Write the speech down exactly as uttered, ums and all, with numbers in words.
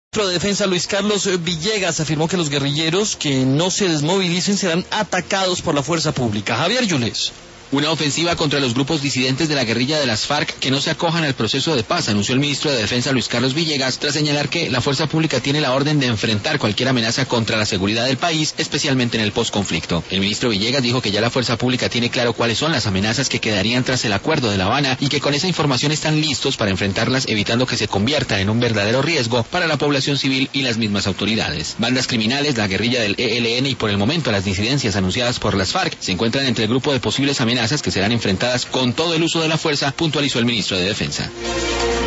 El ministro de Defensa Luis Carlos Villegas afirmó que los guerrilleros que no se desmovilicen serán atacados por la fuerza pública. Javier Yules. Una ofensiva contra los grupos disidentes de la guerrilla de las FARC que no se acojan al proceso de paz, anunció el ministro de Defensa Luis Carlos Villegas, tras señalar que la fuerza pública tiene la orden de enfrentar cualquier amenaza contra la seguridad del país, especialmente en el posconflicto. El ministro Villegas dijo que ya la fuerza pública tiene claro cuáles son las amenazas que quedarían tras el acuerdo de La Habana y que con esa información están listos para enfrentarlas, evitando que se conviertan en un verdadero riesgo para la población civil y las mismas autoridades. Bandas criminales, la guerrilla del E L N y por el momento las disidencias anunciadas por las FARC se encuentran entre el grupo de posibles amenazas que serán enfrentadas con todo el uso de la fuerza, puntualizó el ministro de Defensa.